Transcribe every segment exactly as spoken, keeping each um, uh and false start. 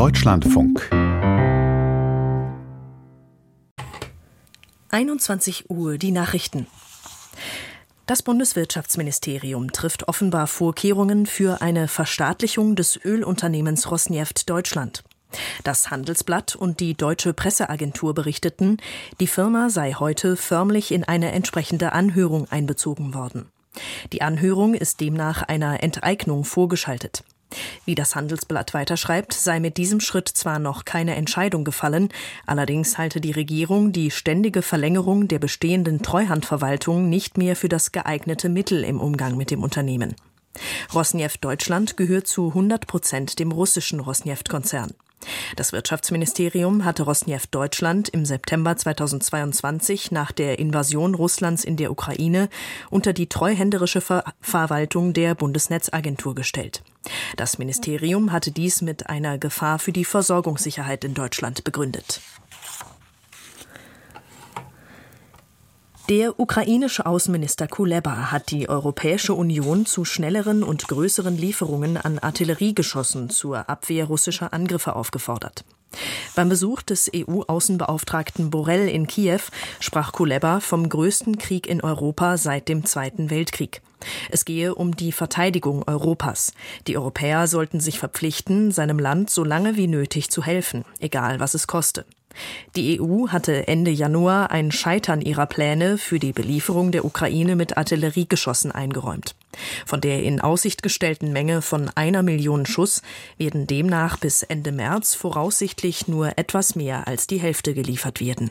Deutschlandfunk. einundzwanzig Uhr, die Nachrichten. Das Bundeswirtschaftsministerium trifft offenbar Vorkehrungen für eine Verstaatlichung des Ölunternehmens Rosneft Deutschland. Das Handelsblatt und die Deutsche Presseagentur berichteten, die Firma sei heute förmlich in eine entsprechende Anhörung einbezogen worden. Die Anhörung ist demnach einer Enteignung vorgeschaltet. Wie das Handelsblatt weiterschreibt, sei mit diesem Schritt zwar noch keine Entscheidung gefallen, allerdings halte die Regierung die ständige Verlängerung der bestehenden Treuhandverwaltung nicht mehr für das geeignete Mittel im Umgang mit dem Unternehmen. Rosneft Deutschland gehört zu hundert Prozent dem russischen Rosneft-Konzern. Das Wirtschaftsministerium hatte Rosneft Deutschland im September zweitausendzweiundzwanzig nach der Invasion Russlands in der Ukraine unter die treuhänderische Ver- Verwaltung der Bundesnetzagentur gestellt. Das Ministerium hatte dies mit einer Gefahr für die Versorgungssicherheit in Deutschland begründet. Der ukrainische Außenminister Kuleba hat die Europäische Union zu schnelleren und größeren Lieferungen an Artilleriegeschossen zur Abwehr russischer Angriffe aufgefordert. Beim Besuch des E U-Außenbeauftragten Borrell in Kiew sprach Kuleba vom größten Krieg in Europa seit dem Zweiten Weltkrieg. Es gehe um die Verteidigung Europas. Die Europäer sollten sich verpflichten, seinem Land so lange wie nötig zu helfen, egal was es koste. Die E U hatte Ende Januar ein Scheitern ihrer Pläne für die Belieferung der Ukraine mit Artilleriegeschossen eingeräumt. Von der in Aussicht gestellten Menge von einer Million Schuss werden demnach bis Ende März voraussichtlich nur etwas mehr als die Hälfte geliefert werden.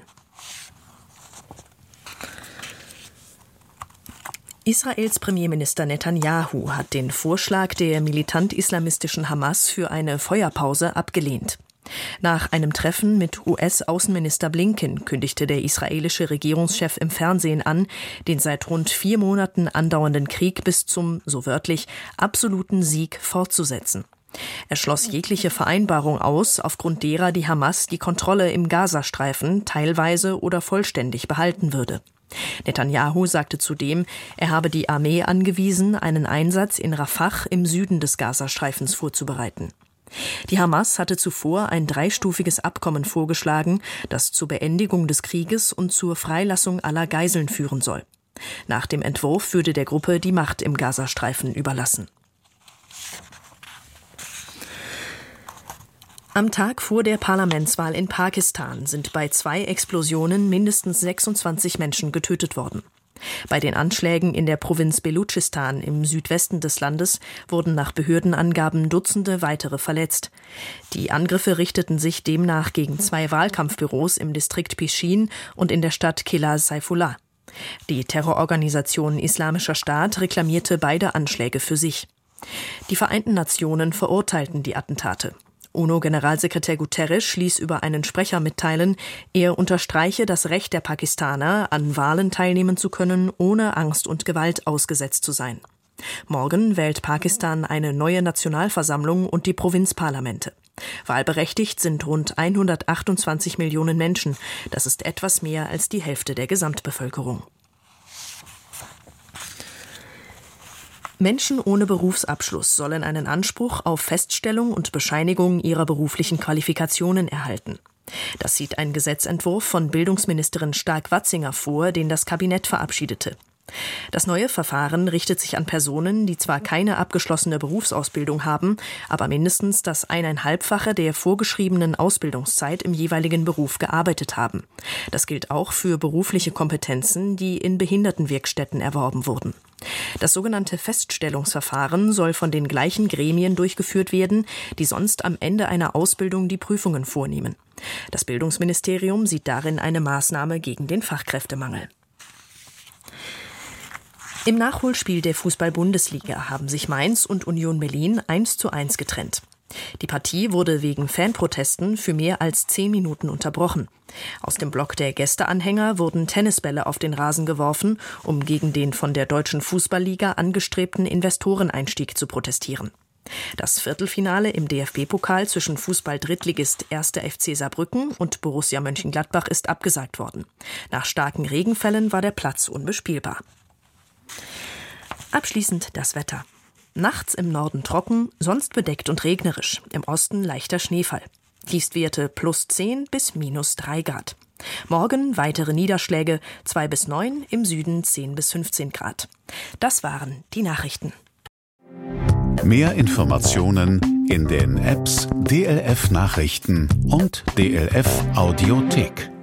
Israels Premierminister Netanyahu hat den Vorschlag der militant-islamistischen Hamas für eine Feuerpause abgelehnt. Nach einem Treffen mit U S-Außenminister Blinken kündigte der israelische Regierungschef im Fernsehen an, den seit rund vier Monaten andauernden Krieg bis zum, so wörtlich, absoluten Sieg fortzusetzen. Er schloss jegliche Vereinbarung aus, aufgrund derer die Hamas die Kontrolle im Gazastreifen teilweise oder vollständig behalten würde. Netanyahu sagte zudem, er habe die Armee angewiesen, einen Einsatz in Rafah im Süden des Gazastreifens vorzubereiten. Die Hamas hatte zuvor ein dreistufiges Abkommen vorgeschlagen, das zur Beendigung des Krieges und zur Freilassung aller Geiseln führen soll. Nach dem Entwurf würde der Gruppe die Macht im Gazastreifen überlassen. Am Tag vor der Parlamentswahl in Pakistan sind bei zwei Explosionen mindestens sechsundzwanzig Menschen getötet worden. Bei den Anschlägen in der Provinz Belutschistan im Südwesten des Landes wurden nach Behördenangaben Dutzende weitere verletzt. Die Angriffe richteten sich demnach gegen zwei Wahlkampfbüros im Distrikt Pishin und in der Stadt Qilla Saifullah. Die Terrororganisation Islamischer Staat reklamierte beide Anschläge für sich. Die Vereinten Nationen verurteilten die Attentate. UNO-Generalsekretär Guterres ließ über einen Sprecher mitteilen, er unterstreiche das Recht der Pakistaner, an Wahlen teilnehmen zu können, ohne Angst und Gewalt ausgesetzt zu sein. Morgen wählt Pakistan eine neue Nationalversammlung und die Provinzparlamente. Wahlberechtigt sind rund hundertachtundzwanzig Millionen Menschen. Das ist etwas mehr als die Hälfte der Gesamtbevölkerung. Menschen ohne Berufsabschluss sollen einen Anspruch auf Feststellung und Bescheinigung ihrer beruflichen Qualifikationen erhalten. Das sieht ein Gesetzentwurf von Bildungsministerin Stark-Watzinger vor, den das Kabinett verabschiedete. Das neue Verfahren richtet sich an Personen, die zwar keine abgeschlossene Berufsausbildung haben, aber mindestens das eineinhalbfache der vorgeschriebenen Ausbildungszeit im jeweiligen Beruf gearbeitet haben. Das gilt auch für berufliche Kompetenzen, die in Behindertenwerkstätten erworben wurden. Das sogenannte Feststellungsverfahren soll von den gleichen Gremien durchgeführt werden, die sonst am Ende einer Ausbildung die Prüfungen vornehmen. Das Bildungsministerium sieht darin eine Maßnahme gegen den Fachkräftemangel. Im Nachholspiel der Fußball-Bundesliga haben sich Mainz und Union Berlin eins zu eins getrennt. Die Partie wurde wegen Fanprotesten für mehr als zehn Minuten unterbrochen. Aus dem Block der Gästeanhänger wurden Tennisbälle auf den Rasen geworfen, um gegen den von der Deutschen Fußballliga angestrebten Investoreneinstieg zu protestieren. Das Viertelfinale im D F B-Pokal zwischen Fußball-Drittligist erster F C Saarbrücken und Borussia Mönchengladbach ist abgesagt worden. Nach starken Regenfällen war der Platz unbespielbar. Abschließend das Wetter. Nachts im Norden trocken, sonst bedeckt und regnerisch, im Osten leichter Schneefall. Tiefstwerte plus zehn bis minus drei Grad. Morgen weitere Niederschläge, zwei bis neun, im Süden zehn bis fünfzehn Grad. Das waren die Nachrichten. Mehr Informationen in den Apps D L F Nachrichten und D L F Audiothek.